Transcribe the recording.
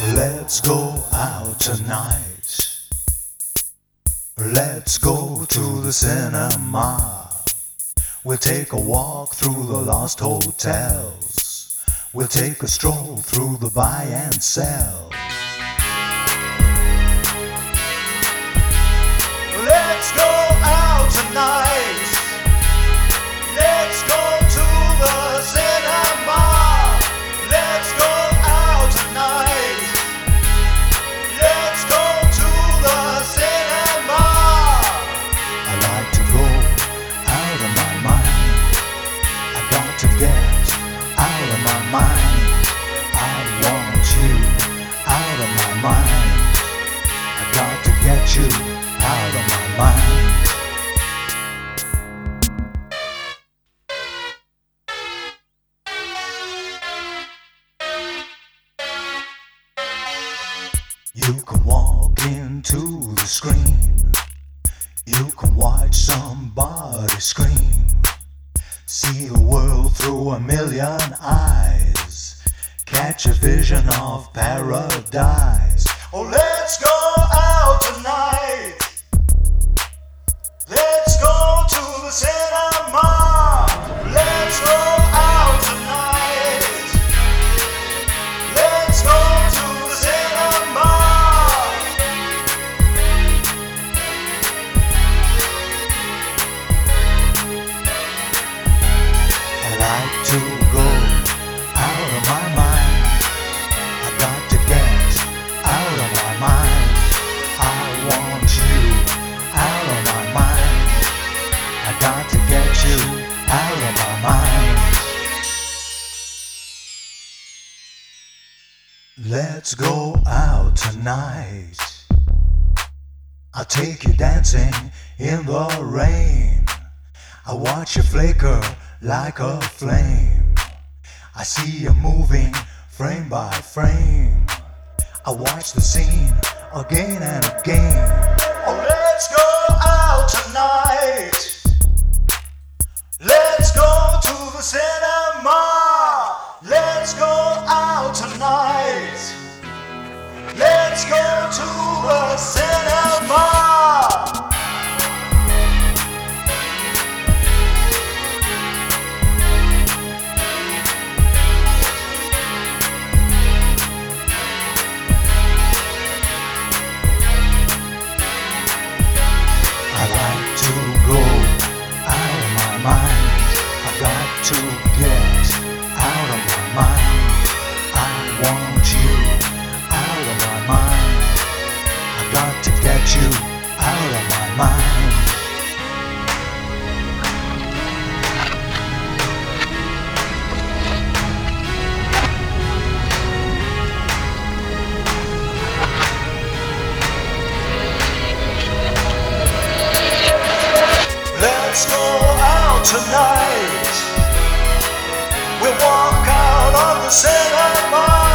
Let's go out tonight. Let's go to the cinema. We'll take a walk through the lost hotels. We'll take a stroll through the buy and sell. Let's go out tonight. Let's go to the cinema. Let's go out tonight. Let's go to the cinema. I like to go out of my mind. I got to get out of my mind. I want you out of my mind. I got to get you out of my mind. You can walk into the screen. You can watch somebody scream. See the world through a million eyes. Catch a vision of paradise. Oh, let's go out tonight. Let's go to the cinema. Let's go out tonight. Let's go to the cinema. I like to go out of my mind. I got to get out of my mind. I want you out of my mind. I got to get you out of my mind. Let's go out tonight. I'll take you dancing in the rain. I watch you flicker like a flame. I see you moving frame by frame. I watch the scene again and again. Oh, let's go out tonight. Let's go to the cinema. Let's go out tonight. Let's go to the cinema. I like to go out of my mind. I got to get out of my mind. I want you out of my mind. I got to get you out of my mind. Let's go out tonight. We'll walk out of the cinema.